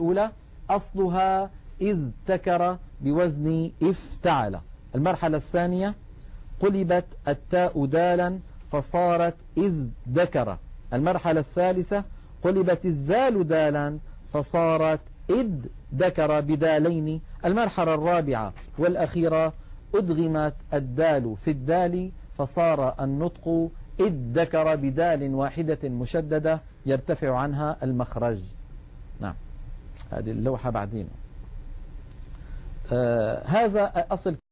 الأولى أصلها إذ تكر بوزن افتعل. المرحلة الثانية قلبت التاء دالا فصارت إذ ذكر. المرحلة الثالثة قلبت الذال دالا فصارت إذ ذكر بدالين. المرحلة الرابعة والأخيرة أدغمت الدال في الدال فصار النطق إذ ذكر بدال واحدة مشددة يرتفع عنها المخرج. نعم، هذه اللوحة بعدين. هذا أصل